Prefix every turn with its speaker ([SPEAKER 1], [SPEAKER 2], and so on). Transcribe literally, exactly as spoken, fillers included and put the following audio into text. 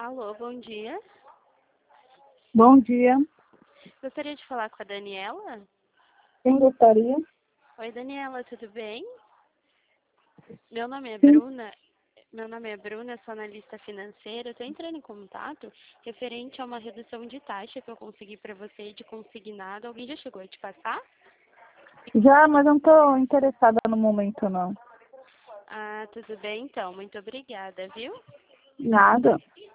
[SPEAKER 1] Alô, bom dia.
[SPEAKER 2] Bom dia.
[SPEAKER 1] Gostaria de falar com a Daniela?
[SPEAKER 2] Quem gostaria?
[SPEAKER 1] Oi, Daniela, tudo bem? Meu nome é
[SPEAKER 2] Sim.
[SPEAKER 1] Bruna. Meu nome é Bruna, sou analista financeira. Estou entrando em contato referente a uma redução de taxa que eu consegui para você de consignado. Alguém já chegou a te passar?
[SPEAKER 2] Já, mas eu não estou interessada no momento, não.
[SPEAKER 1] Ah, tudo bem então. Muito obrigada, viu?
[SPEAKER 2] Nada.